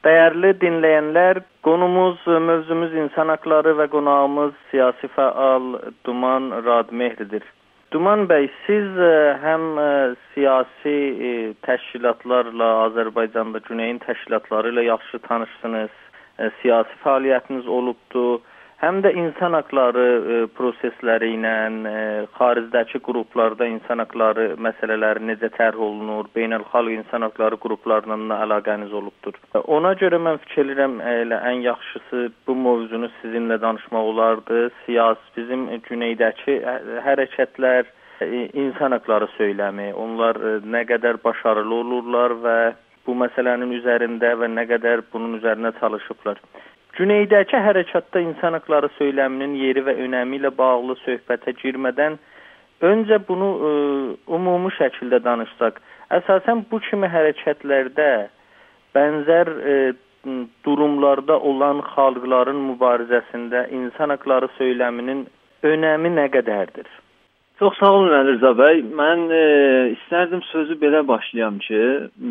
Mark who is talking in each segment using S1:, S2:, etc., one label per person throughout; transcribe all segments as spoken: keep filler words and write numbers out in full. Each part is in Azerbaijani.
S1: Dəyərli dinləyənlər, konumuz, mövzumuz insan haqları və qonağımız siyasi fəal Duman Radmehridir. Duman bəy, siz həm siyasi təşkilatlarla, Azərbaycanda Güneyin təşkilatları ilə yaxşı tanışsınız, siyasi fəaliyyətiniz olubdur, həm də insan haqları prosesləri ilə xaricdəki qruplarda insan haqları məsələləri necə tərh olunur, beynəlxalq insan haqları qruplarla əlaqəniz olubdur. Ona görə mən fikirləyirəm, elə ən yaxşısı bu mövzunu sizinlə danışmaq olardı. Siyasi, bizim Güneydəki hərəkətlər, insan haqları söyləmi, onlar nə qədər başarılı olurlar və bu məsələnin üzərində və nə qədər bunun üzərinə çalışıblar. Güneydəki hərəkatda insan haqları söyləminin yeri və önəmi ilə bağlı söhbətə girmədən öncə bunu ə, ümumi şəkildə danışsaq, əsasən bu kimi hərəkətlərdə bənzər ə, durumlarda olan xalqların mübarizəsində insan haqları söyləminin önəmi nə qədərdir?
S2: Çox sağ olun Əli Rza bəy. Mən e, istərdim sözü belə başlayam ki,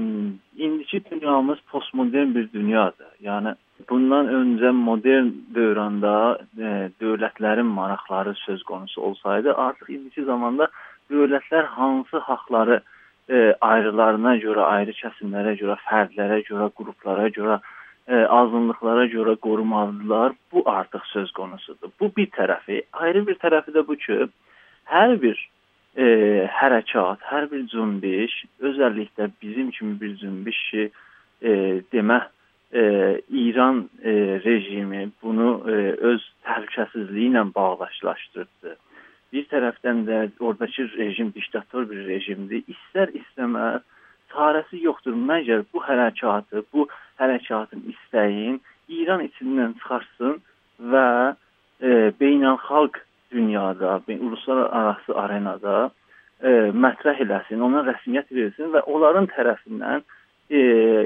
S2: indiki dünyamız postmodern bir dünyadır. Yəni bundan öncə modern dövrəndə e, dövlətlərin maraqları söz konusu olsaydı, artıq indiki zamanda dövlətlər hansı haqları e, ayrılarına görə, ayrı kəsimlərə görə, fərdlərə görə, qruplara görə, e, azınlıqlara görə qorumalıdırlar. Bu artıq söz konusudur. Bu bir tərəfi. Ayrı bir tərəfi də bu ki, hər bir e, hərəkat, hər bir cünbiş, özəlliklə bizim kimi bir cünbiş ki, e, demə, e, İran e, rejimi bunu e, öz təhlükəsizliyi ilə bağdaşlaşdırdı. Bir tərəfdən də oradakı rejim diktator bir rejimdir. İstər istəməz çarəsi yoxdur. Məgər bu hərəkatı, bu hərəkatın istəyin İran içindən çıxarsın və e, beynəlxalq dünyada, uluslararası arenada e, mətrəh eləsin, ona rəsmiyyət versin və onların tərəfindən e,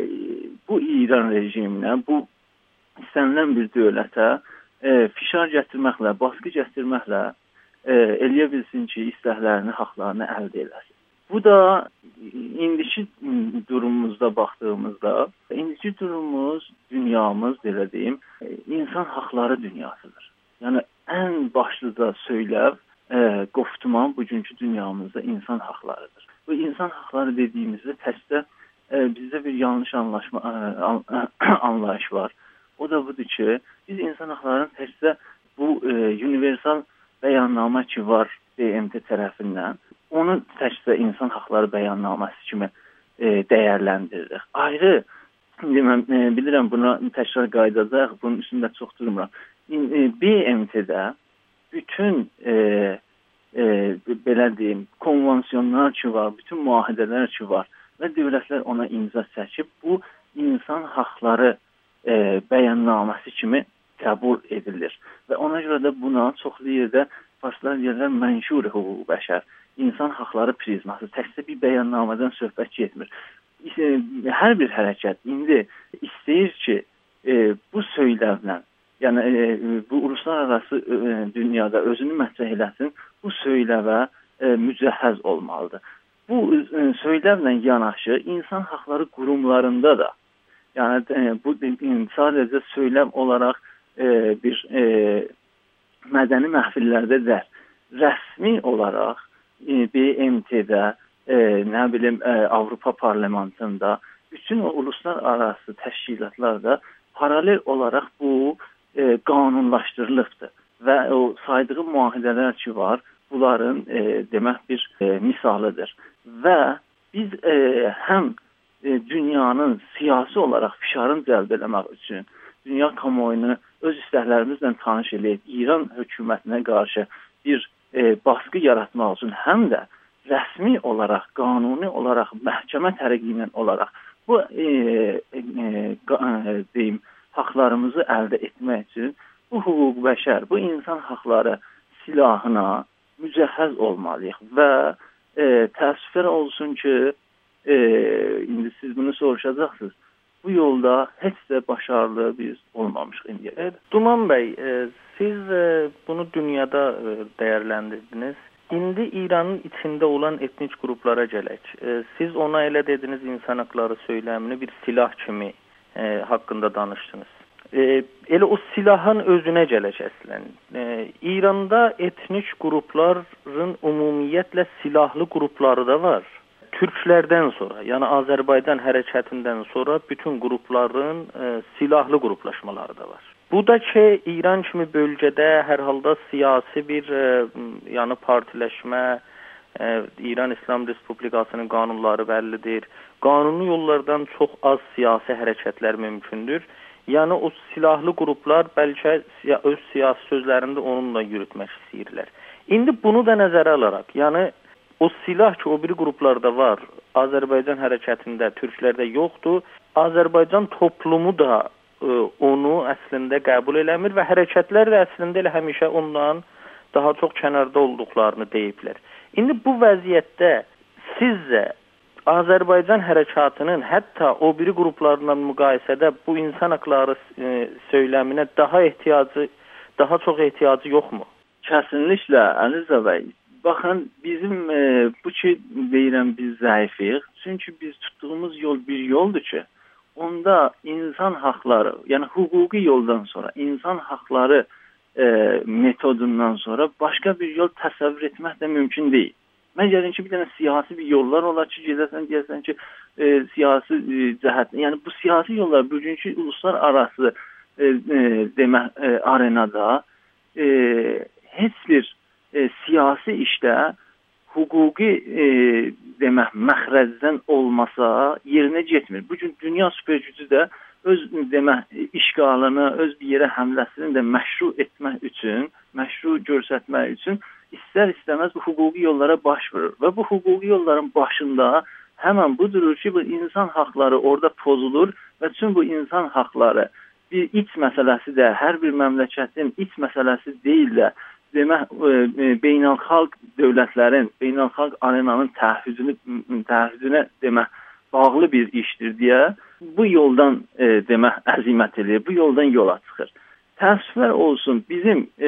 S2: bu İran rejiminə, bu istənilən bir dövlətə e, fişar gətirməklə, baskı gətirməklə e, eləyə bilsin ki, istəklərini, haqlarını əldə eləsin. Bu da indiki durumumuzda baxdığımızda, indiki durumumuz, dünyamız, belə deyim, insan haqları dünyasıdır. Yəni ən başlıca söyləv, e, qoftuman bugünkü dünyamızda insan haqlarıdır. Bu insan haqları dediyimizdə təkcə e, bizdə bir yanlış anlaşma, e, an, anlayış var. O da budur ki, biz insan haqlarının təkcə bu e, universal bəyannamə ki var B M T tərəfindən, onu təkcə insan haqları bəyannaməsi kimi e, dəyərləndiririk. Ayrı, deməm, e, bilirəm buna təkrar qayıdacaq, bunun üstündə çox durmuram. B M T'də bütün e, e, belə deyim, konvansiyonlar ki var, bütün müahidələr ki var və dövlətlər ona imza çəkib, bu insan haqları e, bəyannaməsi kimi qəbul edilir. Və ona görə də buna çoxlu yerdə farslar deyirlər mənşur hüquq bəşər, insan haqları prizması, təkcə bir bəyannamədən söhbət getmir. Hər bir hərəkət indi istəyir ki, e, bu söyləvlə, yəni e, bu uluslararası e, dünyada özünü mətrəh eləsin, bu söyləvə e, mücəhhəz olmalıdır. Bu e, söyləvlə yanaşı insan haqları qurumlarında da, yəni e, bu sadəcə söyləv olaraq e, bir e, mədəni məhfillərdə də rəsmi olaraq e, B M T'də, e, nə bilim e, Avropa parlamentində, bütün o uluslararası təşkilatlarda paralel olaraq bu E, qanunlaşdırılıbdır və o saydığı müahidələr ki var, bunların e, demək bir e, misalıdır. Və biz e, həm e, dünyanın siyasi olaraq fişarını cəlb eləmək üçün, dünya kamuoyunu öz istəklərimizlə tanış eləyib, İran hökumətinə qarşı bir e, baskı yaratmaq üçün, həm də rəsmi olaraq, qanuni olaraq, məhkəmə tərəqilə olaraq bu e, e, e, deyim, haqlarımızı əldə etmək üçün bu hüquq bəşər, bu insan haqları silahına mücəhhəz olmalıyıq və e, təəssüflər olsun ki, e, indi siz bunu soruşacaqsınız, bu yolda heç də başarılı biz olmamışıq indiyə.
S1: Evet, Duman bəy, e, siz e, bunu dünyada e, dəyərləndirdiniz. İndi İranın içində olan etnik qruplara gələk. E, siz ona elə dediniz, insan haqları söyləmini bir silah kimi e, haqqında danışdınız. E, elə o silahın özünə gələk əslən. E, İranda etnik qrupların ümumiyyətlə silahlı qrupları da var. Türklərdən sonra, yəni Azərbaycan hərəkətindən sonra bütün qrupların e, silahlı qruplaşmaları da var. Bu da ki, İran kimi bölgədə hər halda siyasi bir e, yəni partiləşmə, e, İran İslam Respublikasının qanunları bəllidir. Qanuni yollardan çox az siyasi hərəkətlər mümkündür. Yəni o silahlı qruplar bəlkə öz siyasi sözlərində onunla yürütmək istəyirlər. İndi bunu da nəzərə alaraq, yəni o silah ki, o biri qruplarda var, Azərbaycan hərəkətində, türklərdə yoxdur. Azərbaycan toplumu da e, onu əslində qəbul eləmir və hərəkətlər də əslində elə həmişə ondan daha çox kənarda olduqlarını deyiblər. İndi bu vəziyyətdə sizcə Azərbaycan hərəkatının hətta o biri qruplarla müqayisədə bu insan haqları e, söyləminə daha ehtiyacı, daha çox ehtiyacı yoxmu?
S2: Kesinlikle Əliza bəy. Baxın, bizim e, bu ki deyirəm biz zəifik. Çünki biz tutduğumuz yol bir yoldur ki, onda insan haqları, yəni hukuki yoldan sonra, insan haqları e, metodundan sonra başqa bir yol təsəvvür etmək də mümkün deyil. Mən gəlin ki, bir dənə siyasi bir yollar olar ki, gedəsən, deyəsən ki, e, siyasi e, cəhət, yəni bu siyasi yollar bugünkü uluslararası e, e, demək e, arenada e, heç bir e, siyasi işdə hukuki e, demək məxrəcdən olmasa yerinə getmir. Bugün dünya süper gücü də öz demək işğalını, öz bir yerə həmləsini də məşru etmək üçün, məşru göstərmək üçün istər-istəməz bu hukuki yollara baş vurur. Və bu hukuki yolların başında həmən budur ki, bu insan haqları orada pozulur və bütün bu insan haqları bir iç məsələsi də, hər bir məmləkətin iç məsələsi deyil də, demək, e, beynəlxalq dövlətlərin, beynəlxalq arenanın təahhüdünü, təahhüdünə demək, bağlı bir işdir deyə bu yoldan e, demək, əzimət edir, bu yoldan yola çıxır. Təəssüflər olsun, bizim e,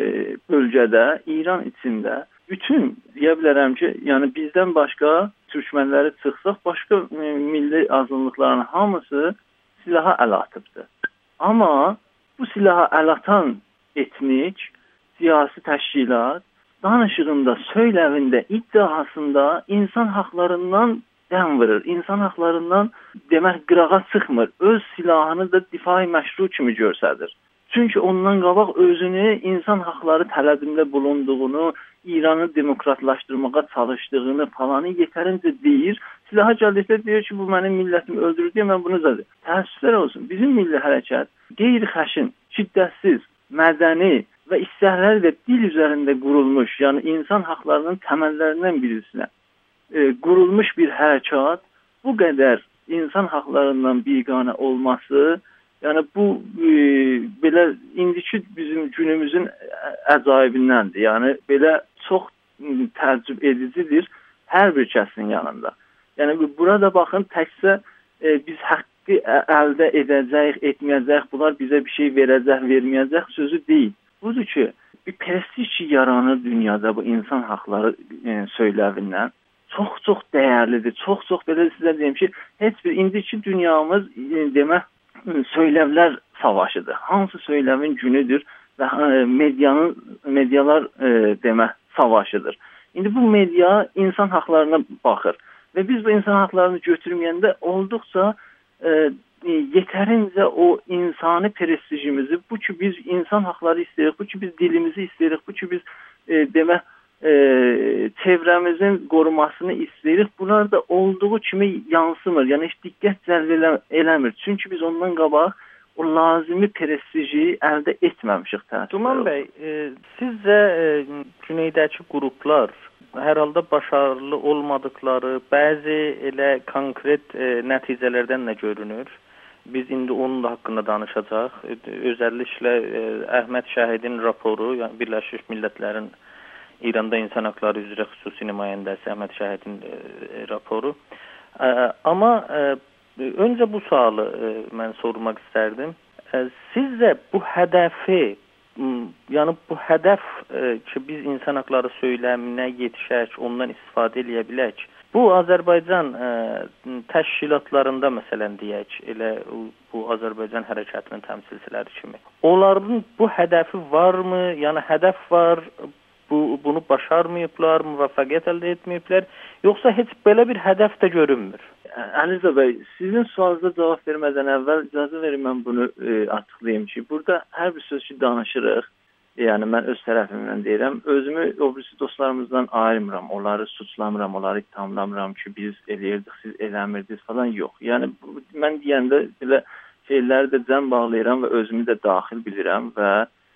S2: bölgədə, İran içində bütün, deyə bilərəm ki, yəni bizdən başqa türkmənləri çıxsaq, başqa e, milli azınlıqların hamısı silaha əl atıbdır. Amma bu silaha əl atan etnik, siyasi təşkilat danışığında, söyləvində, iddiasında insan haqlarından dəm vurur, insan haqlarından demək qırağa çıxmır, öz silahını da difai məşru kimi göstərir. Çünki ondan qabaq özünü insan haqları tələbində bulunduğunu, İranı demokratlaşdırmağa çalışdığını falanı yetərincə deyir. Silaha gəldikdə deyir ki, bu mənim millətimi öldürür deyə mən bunu zadır. Təəssüflər olsun. Bizim milli hərəkat qeyri-xəşin, şiddətsiz, mədəni və istəkləri də dil üzərində qurulmuş, yəni insan haqlarının təməllərindən birisinə e, qurulmuş bir hərəkat bu qədər insan haqlarından biganə olması, yəni bu e, belə indiki bizim günümüzün əcaibindəndir. Yəni belə çox təəccüb edicidir hər bir kəsin yanında. Yəni burada baxın, təkcə e, biz haqqı əldə edəcəyik, etməyəcəyik, bunlar bizə bir şey verəcək, verməyəcək sözü deyil. Budur ki, bir prestij yaranır dünyada bu insan haqları e, söyləvindən. Çox-çox dəyərlidir. Çox-çox belə sizə deyim ki, heç bir indiki dünyamız e, demək söyləvlər savaşıdır. Hansı söyləvin günüdür və medianın medialar e, demək savaşıdır. İndi bu media insan haqlarına baxır və biz bu insan haqlarını götürməyəndə olduqca e, yetərincə o insani prestijimizi, bu ki biz insan haqları istəyirik, bu ki biz dilimizi istəyirik, bu ki biz e, demək e, çevrəmizin qorumasını istəyirik. Bunlar da olduğu kimi yansımır. Yəni heç diqqət cəlb elə, eləmir. Çünki biz ondan qabaq o lazımi prestiji əldə etməmişik.
S1: Duman bəy, e, sizcə e, güneydəki qruplar hər halda başarılı olmadıkları bəzi elə konkret e, nəticələrdən nə görünür? Biz indi onun da haqqında danışacaq. E, özəlliklə e, Əhməd Şəhidin raporu, yəni Birləşmiş Millətlərin İranda İnsan Haqları üzrə xüsusi nümayəndəsi Əhməd Şəhidin e, raporu. E, amma e, öncə bu sualı e, mən sormaq istərdim. E, sizcə bu hədəfi yəni bu hədəf e, ki, biz insan haqları söyləminə yetişək, ondan istifadə edə bilək. Bu Azərbaycan e, təşkilatlarında məsələn deyək, elə bu Azərbaycan hərəkatının təmsilçiləri kimi. Onların bu hədəfi varmı? Yəni hədəf var, bu bunu başarmayıblar, müvəffəqiyyət əldə etməyiblər, yoxsa heç belə bir hədəf də görünmür?
S2: Əliza bəy, sizin sualınıza cavab vermədən əvvəl icazə verin mən bunu e, açıqlayım ki, burada hər bir söz ki danışırıq, yəni mən öz tərəfimdən deyirəm, özümü o birisi dostlarımızdan ayırmıram, onları suçlamıram, onları ithamlamıram ki, biz eləyirdik, siz eləmirdiniz falan, yox. Yəni mən deyəndə belə şeyləri də cəm bağlayıram və özümü də daxil bilirəm və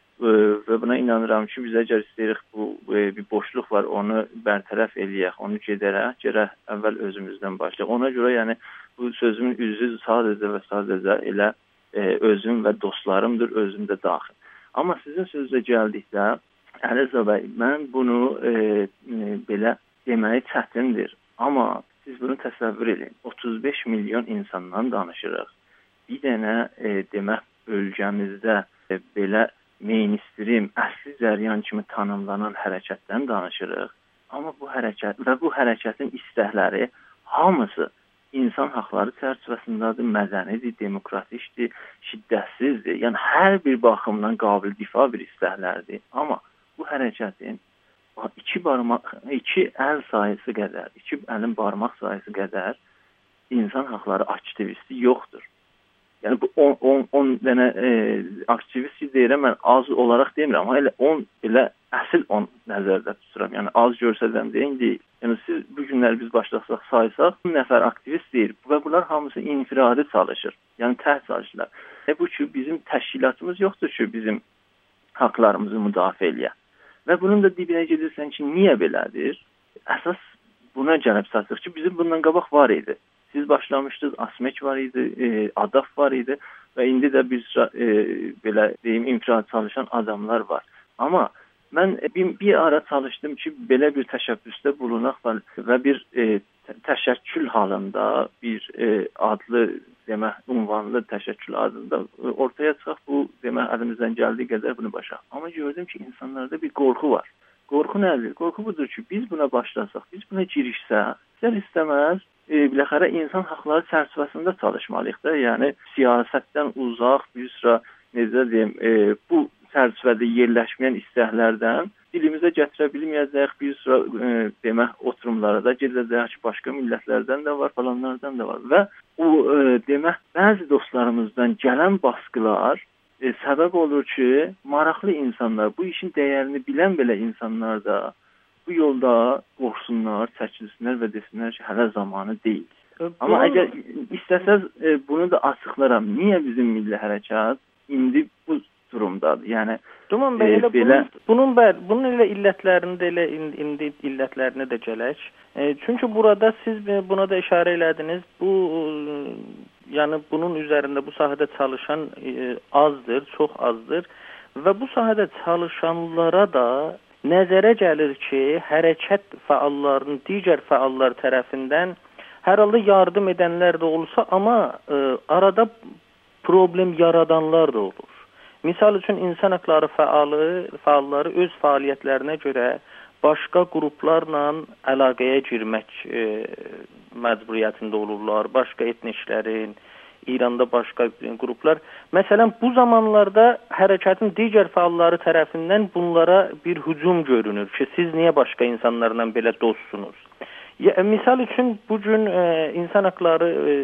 S2: və buna inanıram ki, biz əgər istəyirik bu e, bir boşluq var, onu bərtərəf eləyək, onu gedərək, gərək əvvəl özümüzdən başlayaq. Ona görə yəni bu sözümün üzü sadəcə və sadəcə elə e, özüm və dostlarımdır, özüm də daxil. Amma sizin sözə gəldikdə, Əliza bəy, mən bunu e, e, belə deməyi çətindir. Amma siz bunu təsəvvür edin. otuz beş milyon insandan danışırıq. Bir dənə e, demək bölgəmizdə e, belə mainstream, əsli cəryan kimi tanımlanan hərəkətdən danışırıq. Amma bu hərəkət və bu hərəkətin istəkləri hamısı insan haqları çərçivəsindədir, mədənidir, demokratikdir, şiddətsizdir. Yəni hər bir baxımdan qabil difa bir istəklərdir. Amma bu hərəkətin iki barmaq, iki əl sayısı qədər, iki əlin barmaq sayısı qədər insan haqları aktivisti yoxdur. Yəni bu on dənə e, aktivist deyirəm, mən az olaraq demirəm, amma elə on elə əsl on nəzərdə tuturam. Yəni az görsədən deyin deyil. Yəni siz bu günləri biz başlasaq saysaq, on nəfər aktivist deyir və bunlar hamısı infiradi çalışır. Yəni tək çalışırlar. E bu ki bizim təşkilatımız yoxdur ki, bizim haqlarımızı müdafiə eləyək. Və bunun da dibinə gedirsən ki, niyə belədir? Əsas buna gəlib çatdıq ki, bizim bundan qabaq var idi. Siz başlamışdınız, Asmek var idi, e, Adaf var idi və indi də bir e, belə deyim infirad çalışan adamlar var. Amma mən bir, bir ara çalışdım ki, belə bir təşəbbüsdə bulunaq və bir e, təşəkkül halında, bir e, adlı demək, unvanlı təşəkkül adında ortaya çıxaq, bu demək əlimizdən gəldiyi qədər bunu başaq. Amma gördüm ki, insanlarda bir qorxu var. Qorxu nədir? Qorxu budur ki, biz buna başlasaq, biz buna girişsək, istər istəməz E, biləxərə insan haqları çərçivəsində çalışmalıyıq da, yəni siyasətdən uzaq bir sıra, necə deyim, e, bu çərçivədə yerləşməyən istəklərdən dilimizə gətirə bilməyəcək bir sıra e, demək oturumlara da gedəcək ki, başqa millətlərdən də var, falanlardan da var və o e, demək bəzi dostlarımızdan gələn baskılar e, səbəb olur ki, maraqlı insanlar, bu işin dəyərini bilən belə insanlar da bu yolda qorxsunlar, çəkilsinlər və desinlər ki, hələ zamanı deyil. E, Amma bunu... əgər istəsəz e, bunu da açıqlaram. Niyə bizim milli hərəkat indi bu durumdadır? Yəni
S1: Tamam, e, elə belə bunun bunun, bunun elə illətlərini də elə indi illətlərinə də gələk. E, çünki burada siz buna da işarə elədiniz. Bu e, yəni bunun üzərində bu sahədə çalışan e, azdır, çox azdır və bu sahədə çalışanlara da nəzərə gəlir ki, hərəkət fəallarının digər fəallar tərəfindən hər halda yardım edənlər də olsa, amma e, arada problem yaradanlar da olur. Misal üçün insan haqları fəalı, fəalları öz fəaliyyətlərinə görə başqa qruplarla əlaqəyə girmək e, məcburiyyətində olurlar, başqa etniklərin, İranda başqa qruplar. Məsələn, bu zamanlarda hərəkətin digər fəalları tərəfindən bunlara bir hücum görünür ki, siz niyə başqa insanlarla belə dostsunuz? Ya, misal üçün, bugün e, insan haqları e,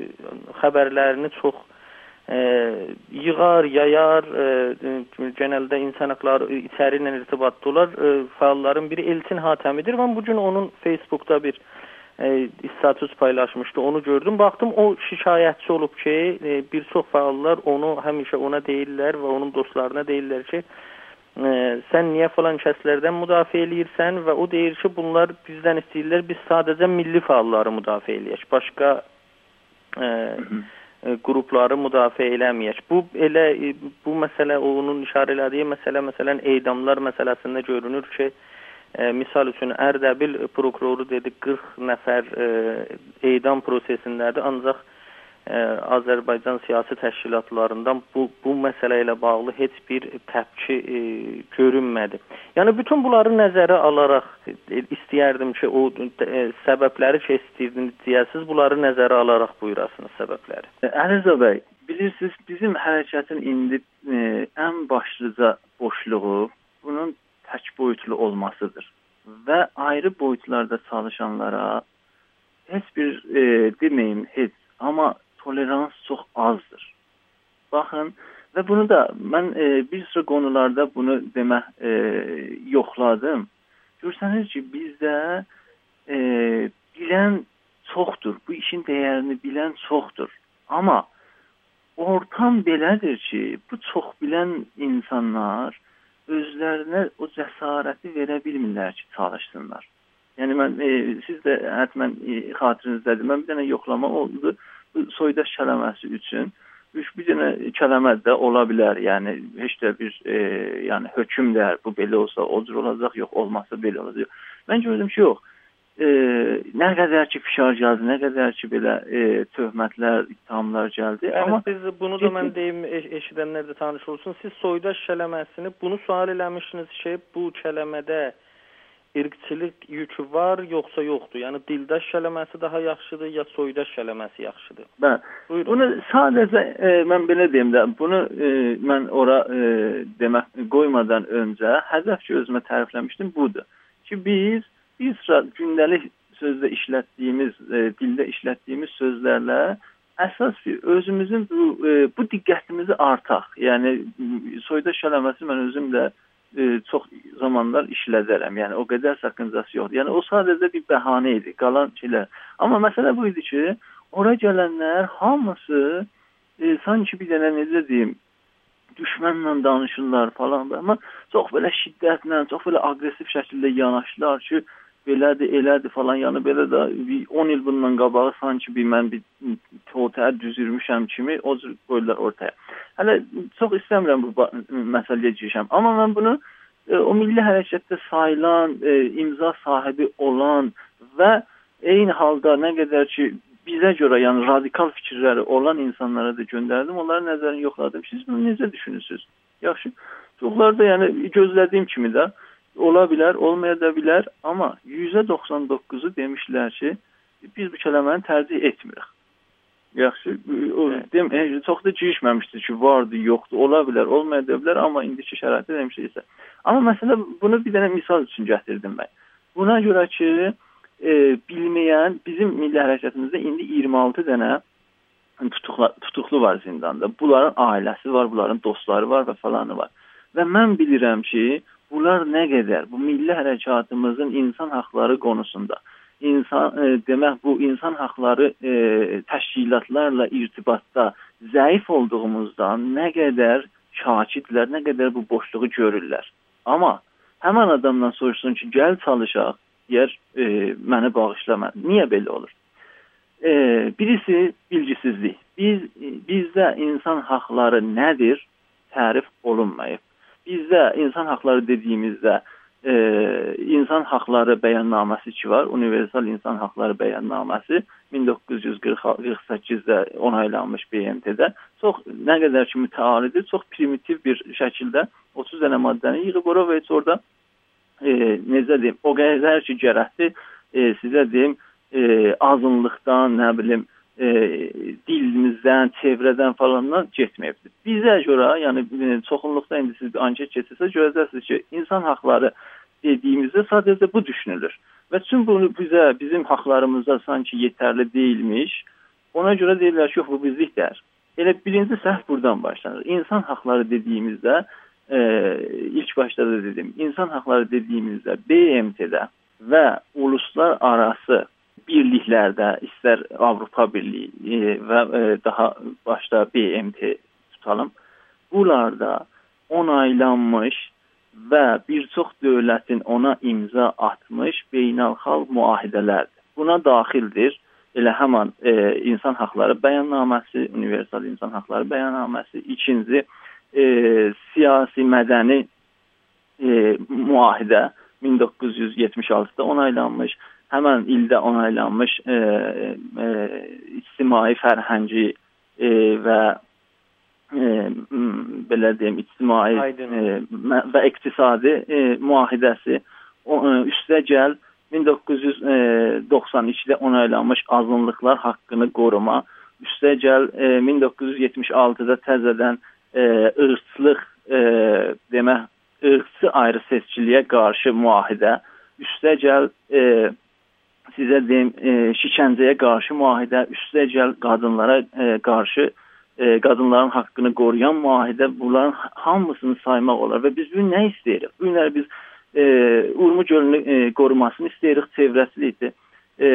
S1: xəbərlərini çox e, yığar, yayar, e, genəldə insan haqları içəri ilə irtibatlı olar. E, fəalların biri Elçin Hatəmidir və bugün onun Facebookda bir E, status paylaşmışdı, onu gördüm. Baxdım, o şikayətçi olub ki, e, bir çox fəallar onu həmişə ona deyirlər və onun dostlarına deyirlər ki, e, sən niyə falan kəslərdən müdafiə eləyirsən və o deyir ki, bunlar bizdən istəyirlər, biz sadəcə milli fəalları müdafiə eləyək, başqa e, e, qrupları müdafiə eləməyək. Bu elə e, bu məsələ, onun işarə elədiyi məsələ, məsələn, eydamlar məsələsində görünür ki, E, misal üçün Ərdəbil prokuroru dedi qırx nəfər e, eydam prosesindədir, ancaq ə, Azərbaycan siyasi təşkilatlarından bu bu məsələ ilə bağlı heç bir təpki ə, görünmədi. Yəni bütün bunları nəzərə alaraq ə, istəyərdim ki, o ə, səbəbləri ki, istəyirdiniz deyəsiniz, bunları nəzərə alaraq buyurasınız səbəbləri.
S2: Əliza bəy, bilirsiniz, bizim hərəkətin indi ə, ən başlıca boşluğu bunun tək boyutlu olmasıdır və ayrı boyutlarda çalışanlara heç bir e, deməyim heç, amma tolerans çox azdır. Baxın, və bunu da mən e, bir sıra qonularda bunu demə e, yoxladım. Görsəniz ki, bizdə e, bilən çoxdur, bu işin dəyərini bilən çoxdur. Amma ortam belədir ki, bu çox bilən insanlar özlərinə o cəsarəti verə bilmirlər ki, çalışsınlar. Yəni mən e, siz də həttəmən e, xatirinizdə mən bir dənə yoxlama oldu bu soydaş kələməsi üçün. Üç bir dənə kələmə də ola bilər. Yəni heç də bir e, yəni hökm də bu belə olsa o cür olacaq, yox olmasa belə olacaq. Mən gördüm ki, yox. E, nə qədər ki fişar gəldi, nə qədər ki belə e, töhmətlər, ittihamlar gəldi.
S1: Yəni,
S2: amma
S1: siz bunu da mən deyim eş eşidənlər də tanış olsun. Siz soydaş kələməsini bunu sual eləmişsiniz ki, bu kələmədə irqçilik yükü var, yoxsa yoxdur? Yəni dildaş kələməsi daha yaxşıdır, ya soydaş kələməsi yaxşıdır?
S2: Bəli. Bunu sadəcə e, mən belə deyim də, bunu e, mən ora e, demək qoymadan öncə hədəf ki özümə tərifləmişdim budur. Ki biz bir sıra gündəlik sözdə işlətdiyimiz, e, dildə işlətdiyimiz sözlərlə əsas bir özümüzün bu, e, bu diqqətimizi artıq. Yəni soydaş kələməsi mən özüm də E, çox zamanlar işlədərəm. Yəni o qədər sakıncası yoxdur. Yəni o sadəcə bir bəhanə idi, qalan şeylər. Amma məsələ bu idi ki, ora gələnlər hamısı e, sanki bir dənə necə deyim, düşmənlə danışırlar falan da. Amma çox belə şiddətlə, çox belə aqressiv şəkildə yanaşdılar ki, belədir, elədir falan. Yəni belə də on il bundan qabağı sanki bir mən bir ortaya düzürmüşəm kimi o cür qoyurlar ortaya. Hələ çox istəmirəm bu məsələyə girişəm. Amma mən bunu e, o milli hərəkətdə sayılan, e, imza sahibi olan və eyni halda nə qədər ki bizə görə, yəni radikal fikirləri olan insanlara da göndərdim. Onların nəzərini yoxladım. Siz bunu necə düşünürsünüz? Yaxşı. Çoxları da yəni gözlədiyim kimi də ola bilər, olmaya da bilər. Amma yüzdə doxsan doqquzu demişlər ki, biz bu kələməni tərcih etmirik. Yaxşı, o dem çox da girişməmişdir ki, vardı, yoxdur, ola bilər, olmaya da bilər, amma indiki şəraitdə demişsə. Amma məsələ bunu bir dənə misal üçün gətirdim mən. Buna görə ki, e, bilməyən bizim milli hərəkətimizdə indi iyirmi altı dənə tutuqlu, tutuqlu var zindanda. Bunların ailəsi var, bunların dostları var və falanı var. Və mən bilirəm ki, bunlar nə qədər bu milli hərəkatımızın insan haqları konusunda İnsan e, demək bu insan haqları e, təşkilatlarla irtibatda zəif olduğumuzdan nə qədər şakidlər, nə qədər bu boşluğu görürlər. Amma həmin adamdan soruşsun ki, gəl çalışaq, yer e, məni bağışlama. Niyə belə olur? E, birisi bilgisizlik. Biz bizdə insan haqları nədir? Tərif olunmayıb. Bizdə insan haqları dediyimizdə Ee, insan haqları bəyannaməsi ki var, Universal İnsan Haqları Bəyannaməsi min doqquz yüz qırx səkkizdə onaylanmış B M T-də çox nə qədər ki mütəalidir, çox primitiv bir şəkildə otuz dənə maddəni yığıb ora və heç orada e, necə deyim, o qədər ki gərəkdir, e, sizə deyim, e, azınlıqdan, nə bilim, e, dilimizdən, çevrədən falandan getməyibdir. Bizə görə, yəni çoxunluqda indi siz bir anket keçirsə görəcəksiniz ki, insan haqları dediyimizdə sadəcə bu düşünülür. Və tüm bunu bizə, bizim haqlarımıza sanki yetərli deyilmiş, ona görə deyirlər ki, yox, bu bizlikdir. Elə birinci səhv buradan başlanır. İnsan haqları dediyimizdə, e, ilk başda da dedim, insan haqları dediyimizdə B M T-də və uluslar arası birliklərdə, istər Avropa Birliyi e, və e, daha başda B M T tutalım, bunlarda onaylanmış və bir çox dövlətin ona imza atmış beynəlxalq müahidələrdir. Buna daxildir elə həman e, insan haqları bəyannaməsi, Universal İnsan Haqları Bəyannaməsi, ikinci e, siyasi mədəni e, müahidə min doqquz yüz yetmiş altıda onaylanmış, həmən ildə onaylanmış e, e, ictimai fərhəngi e, və e, belə deyim, ictimai e, və iqtisadi e, müahidəsi o, e, üstəgəl min doqquz yüz doxsan ikidə onaylanmış azınlıqlar haqqını qoruma, üstəgəl e, min doqquz yüz yetmiş altıda təzədən e, ırqçılıq e, demə, ırqçı ayrı seçkiliyə qarşı müahidə, üstəgəl e, sizə deyim, e, şikəncəyə qarşı müahidə, üstəgəl qadınlara e, qarşı e, qadınların haqqını qoruyan müahidə, bunların hamısını saymaq olar və biz bu nə istəyirik? Bu günlər biz e, Urmu gölünü e, qorumasını istəyirik, çevrəsilikdir. E,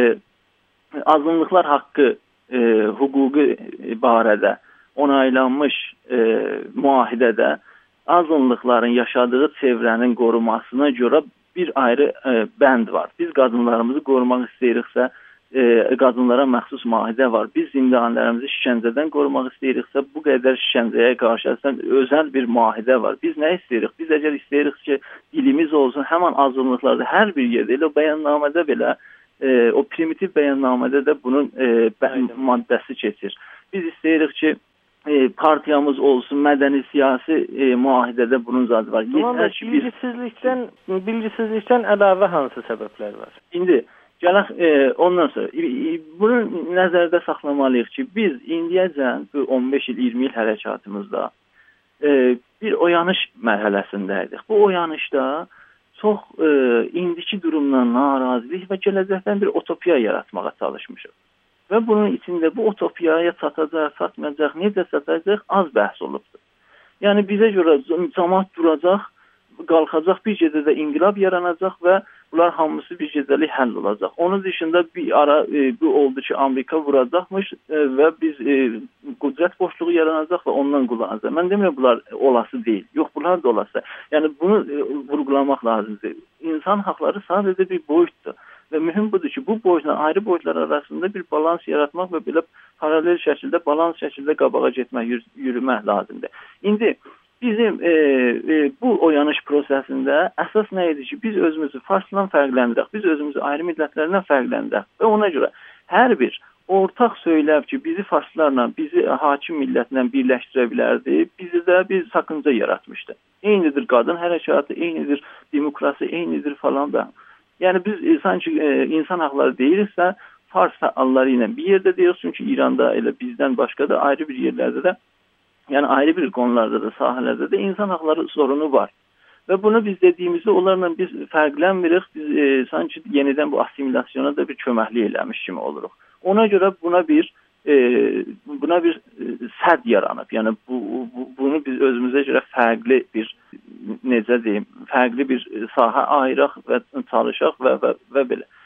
S2: azınlıqlar haqqı e, hüququ barədə onaylanmış e, müahidədə azınlıqların yaşadığı çevrənin qorumasına görə bir ayrı e, bənd var. Biz qadınlarımızı qorumaq istəyiriksə, e, qadınlara məxsus müahidə var. Biz zindanlarımızı şikəncədən qorumaq istəyiriksə, bu qədər şikəncəyə qarşı özəl bir müahidə var. Biz nə istəyirik? Biz əgər istəyirik ki, dilimiz olsun, həmin azınlıqlarda hər bir yerdə, elə o bəyannamədə belə, e, o primitiv bəyannamədə də bunun e, maddəsi keçir. Biz istəyirik ki, E, partiyamız olsun, mədəni, siyasi e, müahidədə bunun zadı var.
S1: Yetər ki, bilgisizlikdən, bilgisizlikdən əlavə hansı səbəblər var?
S2: İndi, gələk, e, ondan sonra, e, bunu nəzərdə saxlamalıyıq ki, biz indiyəcən bu on beş il, iyirmi il hərəkatımızda e, bir oyanış mərhələsindəydik. Bu oyanışda çox e, indiki durumdan narazılıq və gələcəkdən bir utopiya yaratmağa çalışmışıq. Və bunun içində bu utopiyaya çatacaq, çatmayacaq, necə çatacaq az bəhs olubdur. Yəni bizə görə cəmaət duracaq, qalxacaq, bir gecədə inqilab yaranacaq və bunlar hamısı bir gecəlik həll olacaq. Onun dışında bir ara e, bu oldu ki, Amerika vuracaqmış e, və biz e, qüdrət boşluğu yaranacaq və ondan qullanacaq. Mən demirəm bunlar olası deyil. Yox, bunlar da olası. Yəni bunu e, vurgulamaq lazımdır. İnsan haqları sadəcə bir boyutdur. Və mühüm budur ki, bu boyutlar, ayrı boyutlar arasında bir balans yaratmaq və belə paralel şəkildə, balans şəkildə qabağa getmək, yürümək lazımdır. İndi bizim e, e, bu oyanış prosesində əsas nə idi ki, biz özümüzü farsdan fərqləndirək, biz özümüzü ayrı millətlərdən fərqləndirək və ona görə hər bir ortaq söyləv ki, bizi farslarla, bizi hakim millətlə birləşdirə bilərdi, bizi də bir sakınca yaratmışdı. Eynidir qadın hərəkatı, eynidir demokrasi, eynidir falan da. Yəni biz e, sanki e, insan haqları deyiriksə, Fars fəalları ilə bir yerdə deyirik, çünki İranda elə bizdən başqa da ayrı bir yerlərdə də, yəni ayrı bir qonularda da, sahələrdə də insan haqları sorunu var. Və bunu biz dediyimizdə onlarla biz fərqlənmirik, biz e, sanki yenidən bu assimilasyona da bir köməklik eləmiş kimi oluruq. Ona görə buna bir e, buna bir e, sədd yaranıb. Yəni bu, bu, bunu biz özümüzə görə fərqli bir necə deyim, fərqli bir sahə ayıraq və çalışaq və, və, və belə.